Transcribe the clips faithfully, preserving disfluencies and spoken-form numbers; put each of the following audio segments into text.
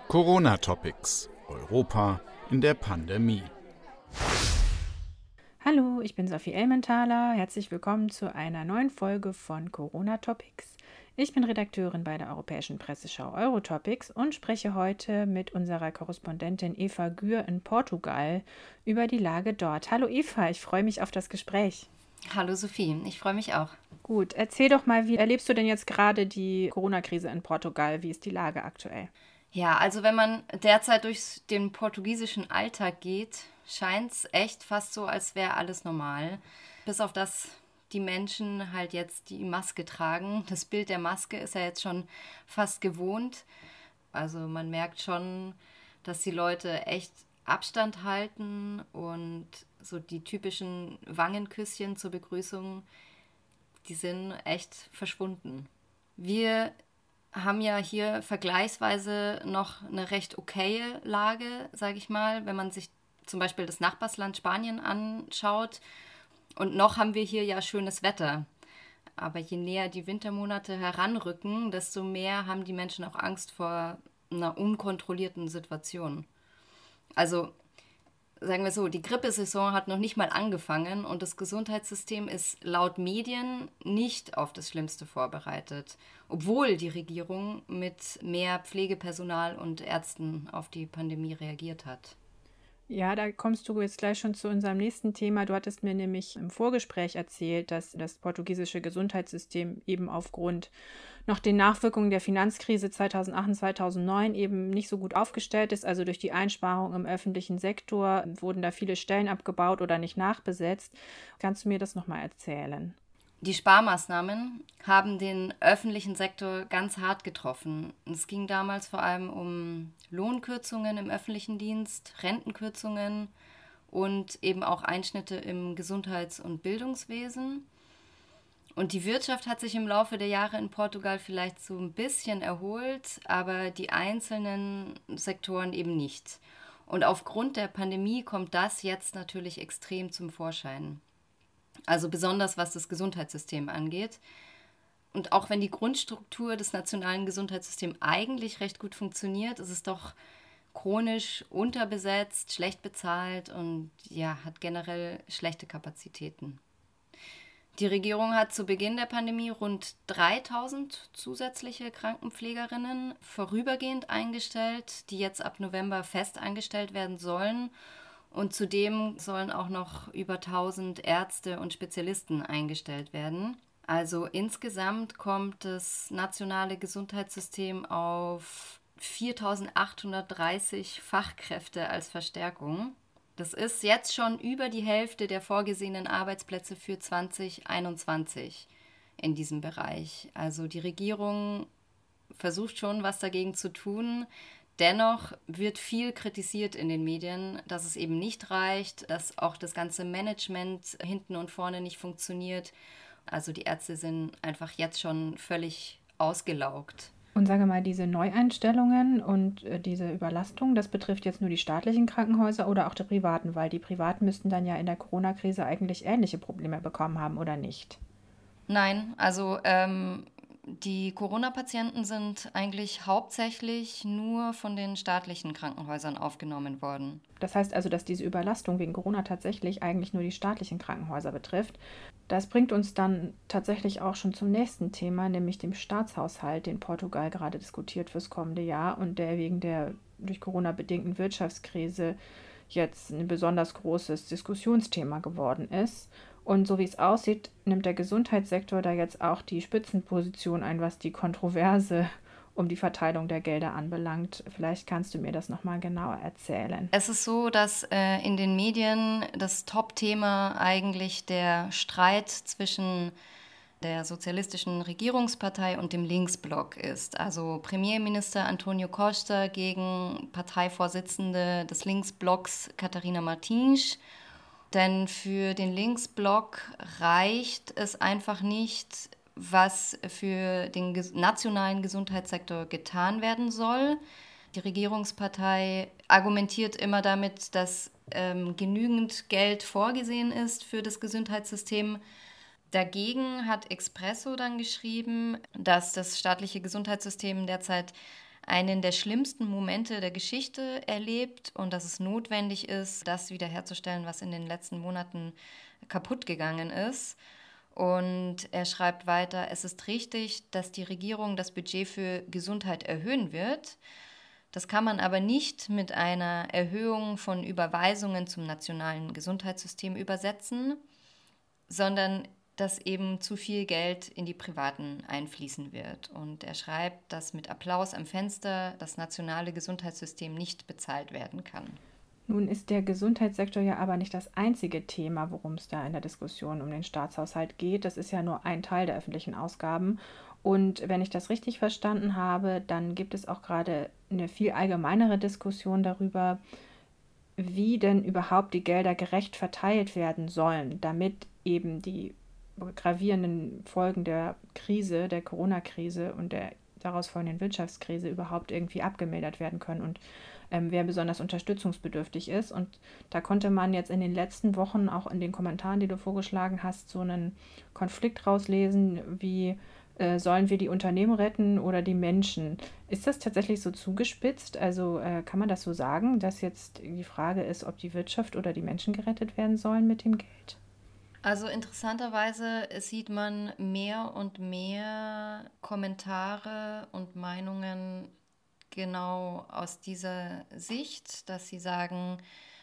Corona-Topics. Europa in der Pandemie. Hallo, ich bin Sophie Ellmentaler. Herzlich willkommen zu einer neuen Folge von Corona-Topics. Ich bin Redakteurin bei der europäischen Presseschau Eurotopics und spreche heute mit unserer Korrespondentin Eva Gür in Portugal über die Lage dort. Hallo Eva, ich freue mich auf das Gespräch. Hallo Sophie, ich freue mich auch. Gut, erzähl doch mal, wie erlebst du denn jetzt gerade die Corona-Krise in Portugal? Wie ist die Lage aktuell? Ja, also wenn man derzeit durch den portugiesischen Alltag geht, scheint es echt fast so, als wäre alles normal. Bis auf das die Menschen halt jetzt die Maske tragen. Das Bild der Maske ist ja jetzt schon fast gewohnt. Also man merkt schon, dass die Leute echt Abstand halten und so die typischen Wangenküsschen zur Begrüßung, die sind echt verschwunden. Wir haben ja hier vergleichsweise noch eine recht okaye Lage, sage ich mal, wenn man sich zum Beispiel das Nachbarsland Spanien anschaut. Und noch haben wir hier ja schönes Wetter. Aber je näher die Wintermonate heranrücken, desto mehr haben die Menschen auch Angst vor einer unkontrollierten Situation. Also sagen wir so, die Grippesaison hat noch nicht mal angefangen und das Gesundheitssystem ist laut Medien nicht auf das Schlimmste vorbereitet, obwohl die Regierung mit mehr Pflegepersonal und Ärzten auf die Pandemie reagiert hat. Ja, da kommst du jetzt gleich schon zu unserem nächsten Thema. Du hattest mir nämlich im Vorgespräch erzählt, dass das portugiesische Gesundheitssystem eben aufgrund noch den Nachwirkungen der Finanzkrise zweitausendacht und zweitausendneun eben nicht so gut aufgestellt ist. Also durch die Einsparung im öffentlichen Sektor wurden da viele Stellen abgebaut oder nicht nachbesetzt. Kannst du mir das nochmal erzählen? Die Sparmaßnahmen haben den öffentlichen Sektor ganz hart getroffen. Es ging damals vor allem um Lohnkürzungen im öffentlichen Dienst, Rentenkürzungen und eben auch Einschnitte im Gesundheits- und Bildungswesen. Und die Wirtschaft hat sich im Laufe der Jahre in Portugal vielleicht so ein bisschen erholt, aber die einzelnen Sektoren eben nicht. Und aufgrund der Pandemie kommt das jetzt natürlich extrem zum Vorschein. Also besonders was das Gesundheitssystem angeht. Und auch wenn die Grundstruktur des nationalen Gesundheitssystems eigentlich recht gut funktioniert, ist es doch chronisch unterbesetzt, schlecht bezahlt und ja, hat generell schlechte Kapazitäten. Die Regierung hat zu Beginn der Pandemie rund dreitausend zusätzliche Krankenpflegerinnen vorübergehend eingestellt, die jetzt ab November fest eingestellt werden sollen. Und zudem sollen auch noch über tausend Ärzte und Spezialisten eingestellt werden. Also insgesamt kommt das nationale Gesundheitssystem auf viertausendachthundertdreißig Fachkräfte als Verstärkung. Das ist jetzt schon über die Hälfte der vorgesehenen Arbeitsplätze für zwanzig einundzwanzig in diesem Bereich. Also die Regierung versucht schon, was dagegen zu tun. Dennoch wird viel kritisiert in den Medien, dass es eben nicht reicht, dass auch das ganze Management hinten und vorne nicht funktioniert. Also die Ärzte sind einfach jetzt schon völlig ausgelaugt. Und sage mal, diese Neueinstellungen und äh, diese Überlastung, das betrifft jetzt nur die staatlichen Krankenhäuser oder auch die privaten, weil die privaten müssten dann ja in der Corona-Krise eigentlich ähnliche Probleme bekommen haben, oder nicht? Nein, also ähm, die Corona-Patienten sind eigentlich hauptsächlich nur von den staatlichen Krankenhäusern aufgenommen worden. Das heißt also, dass diese Überlastung wegen Corona tatsächlich eigentlich nur die staatlichen Krankenhäuser betrifft. Das bringt uns dann tatsächlich auch schon zum nächsten Thema, nämlich dem Staatshaushalt, den Portugal gerade diskutiert fürs kommende Jahr und der wegen der durch Corona bedingten Wirtschaftskrise jetzt ein besonders großes Diskussionsthema geworden ist. Und so wie es aussieht, nimmt der Gesundheitssektor da jetzt auch die Spitzenposition ein, was die Kontroverse um die Verteilung der Gelder anbelangt. Vielleicht kannst du mir das nochmal genauer erzählen. Es ist so, dass äh, in den Medien das Top-Thema eigentlich der Streit zwischen der sozialistischen Regierungspartei und dem Linksblock ist. Also Premierminister Antonio Costa gegen Parteivorsitzende des Linksblocks Catarina Martins. Denn für den Linksblock reicht es einfach nicht, was für den nationalen Gesundheitssektor getan werden soll. Die Regierungspartei argumentiert immer damit, dass ähm, genügend Geld vorgesehen ist für das Gesundheitssystem. Dagegen hat Expresso dann geschrieben, dass das staatliche Gesundheitssystem derzeit einen der schlimmsten Momente der Geschichte erlebt und dass es notwendig ist, das wiederherzustellen, was in den letzten Monaten kaputt gegangen ist. Und er schreibt weiter, es ist richtig, dass die Regierung das Budget für Gesundheit erhöhen wird. Das kann man aber nicht mit einer Erhöhung von Überweisungen zum nationalen Gesundheitssystem übersetzen, sondern dass eben zu viel Geld in die Privaten einfließen wird. Und er schreibt, dass mit Applaus am Fenster das nationale Gesundheitssystem nicht bezahlt werden kann. Nun ist der Gesundheitssektor ja aber nicht das einzige Thema, worum es da in der Diskussion um den Staatshaushalt geht. Das ist ja nur ein Teil der öffentlichen Ausgaben. Und wenn ich das richtig verstanden habe, dann gibt es auch gerade eine viel allgemeinere Diskussion darüber, wie denn überhaupt die Gelder gerecht verteilt werden sollen, damit eben die gravierenden Folgen der Krise, der Corona-Krise und der daraus folgenden Wirtschaftskrise überhaupt irgendwie abgemildert werden können und ähm, wer besonders unterstützungsbedürftig ist. Und da konnte man jetzt in den letzten Wochen auch in den Kommentaren, die du vorgeschlagen hast, so einen Konflikt rauslesen, wie äh, sollen wir die Unternehmen retten oder die Menschen? Ist das tatsächlich so zugespitzt? Also äh, kann man das so sagen, dass jetzt die Frage ist, ob die Wirtschaft oder die Menschen gerettet werden sollen mit dem Geld? Also interessanterweise sieht man mehr und mehr Kommentare und Meinungen genau aus dieser Sicht, dass sie sagen,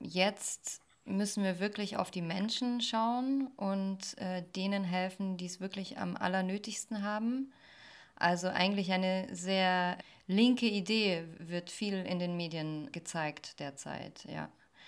jetzt müssen wir wirklich auf die Menschen schauen und äh, denen helfen, die es wirklich am allernötigsten haben. Also eigentlich eine sehr linke Idee wird viel in den Medien gezeigt derzeit, ja.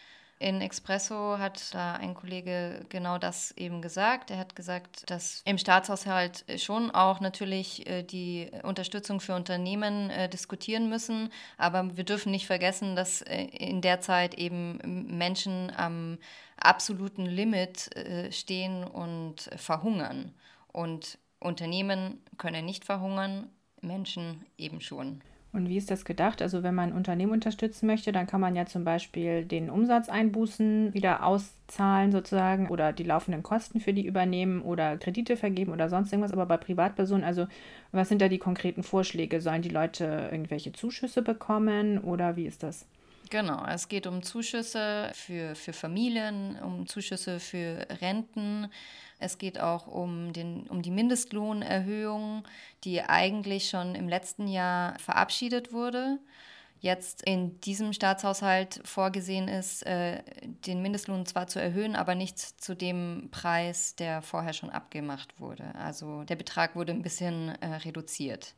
In Expresso hat da ein Kollege genau das eben gesagt. Er hat gesagt, dass im Staatshaushalt schon auch natürlich äh, die Unterstützung für Unternehmen äh, diskutieren müssen. Aber wir dürfen nicht vergessen, dass äh, in der Zeit eben Menschen am absoluten Limit äh, stehen und verhungern. Und Unternehmen können nicht verhungern, Menschen eben schon. Und wie ist das gedacht? Also wenn man ein Unternehmen unterstützen möchte, dann kann man ja zum Beispiel den Umsatzeinbußen wieder auszahlen sozusagen oder die laufenden Kosten für die übernehmen oder Kredite vergeben oder sonst irgendwas. Aber bei Privatpersonen, also was sind da die konkreten Vorschläge? Sollen die Leute irgendwelche Zuschüsse bekommen oder wie ist das? Genau, es geht um Zuschüsse für, für Familien, um Zuschüsse für Renten. Es geht auch um, den, um die Mindestlohnerhöhung, die eigentlich schon im letzten Jahr verabschiedet wurde. Jetzt in diesem Staatshaushalt vorgesehen ist, äh, den Mindestlohn zwar zu erhöhen, aber nicht zu dem Preis, der vorher schon abgemacht wurde. Also der Betrag wurde ein bisschen äh, reduziert.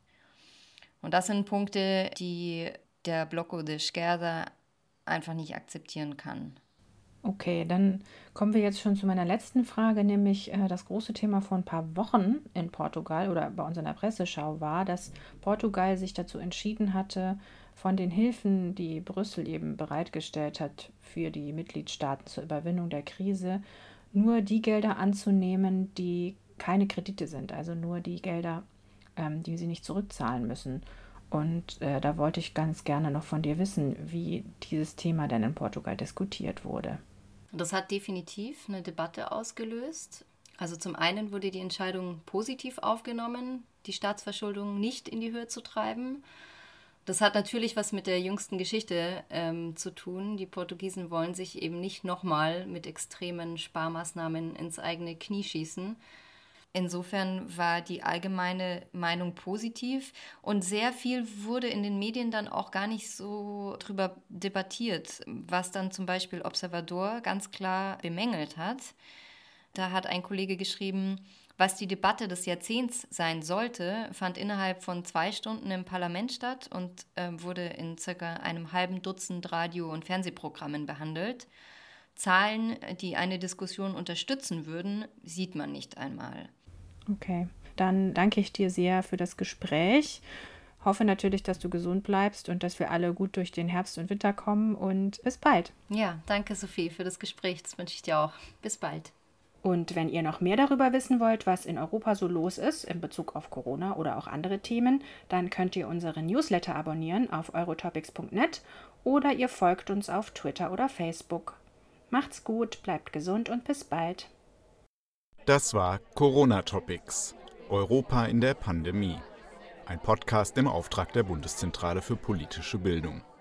Und das sind Punkte, die der Bloco de Esquerda einfach nicht akzeptieren kann. Okay, dann kommen wir jetzt schon zu meiner letzten Frage, nämlich äh, das große Thema vor ein paar Wochen in Portugal oder bei uns in der Presseschau war, dass Portugal sich dazu entschieden hatte, von den Hilfen, die Brüssel eben bereitgestellt hat für die Mitgliedstaaten zur Überwindung der Krise, nur die Gelder anzunehmen, die keine Kredite sind, also nur die Gelder, ähm, die sie nicht zurückzahlen müssen. Und äh, da wollte ich ganz gerne noch von dir wissen, wie dieses Thema denn in Portugal diskutiert wurde. Das hat definitiv eine Debatte ausgelöst. Also zum einen wurde die Entscheidung positiv aufgenommen, die Staatsverschuldung nicht in die Höhe zu treiben. Das hat natürlich was mit der jüngsten Geschichte ähm, zu tun. Die Portugiesen wollen sich eben nicht nochmal mit extremen Sparmaßnahmen ins eigene Knie schießen. Insofern war die allgemeine Meinung positiv und sehr viel wurde in den Medien dann auch gar nicht so drüber debattiert, was dann zum Beispiel Observador ganz klar bemängelt hat. Da hat ein Kollege geschrieben, was die Debatte des Jahrzehnts sein sollte, fand innerhalb von zwei Stunden im Parlament statt und äh, wurde in circa einem halben Dutzend Radio- und Fernsehprogrammen behandelt. Zahlen, die eine Diskussion unterstützen würden, sieht man nicht einmal. Okay, dann danke ich dir sehr für das Gespräch. Hoffe natürlich, dass du gesund bleibst und dass wir alle gut durch den Herbst und Winter kommen und bis bald. Ja, danke Sophie für das Gespräch, das wünsche ich dir auch. Bis bald. Und wenn ihr noch mehr darüber wissen wollt, was in Europa so los ist in Bezug auf Corona oder auch andere Themen, dann könnt ihr unseren Newsletter abonnieren auf eurotopics punkt net oder ihr folgt uns auf Twitter oder Facebook. Macht's gut, bleibt gesund und bis bald. Das war Corona Topics. Europa in der Pandemie. ein Podcast im Auftrag der Bundeszentrale für politische Bildung.